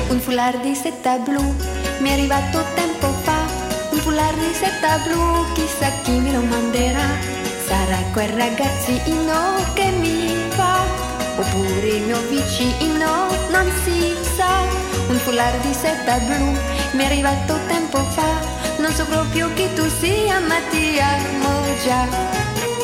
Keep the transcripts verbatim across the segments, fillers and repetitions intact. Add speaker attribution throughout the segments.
Speaker 1: Un foulard di seta blu mi è arrivato tempo fa. Un foulard di seta blu, chissà chi me lo manderà. Sarà quel ragazzino che mi fa, oppure il mio vicino, non si sa. Un foulard di seta blu mi è arrivato tempo fa. Non so proprio chi tu sia, ma ti amo già.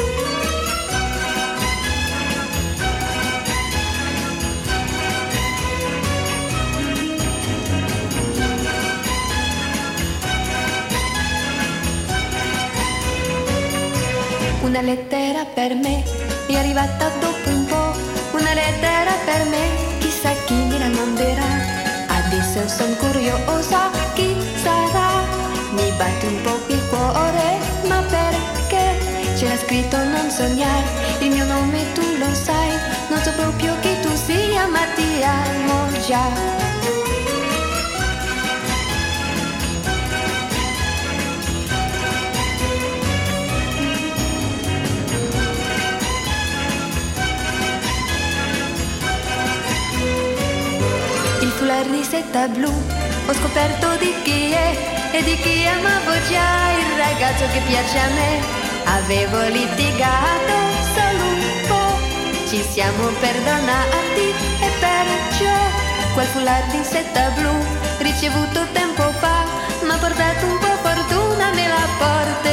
Speaker 1: Una lettera per me è arrivata dopo un po'. Una lettera per me, chissà chi me la manderà. Adesso son curiosa, chi sarà? Mi batte un po' il cuore, ma perché? C'era scritto non sognare, il mio nome tu lo sai. Non so proprio chi tu sia, ma ti amo già. Foulard di seta blu, ho scoperto di chi è e di chi amavo già, il ragazzo che piace a me. Avevo litigato solo un po', ci siamo perdonati e perciò quel foulard di seta blu ricevuto tempo fa m'ha portato un po' fortuna, me la porta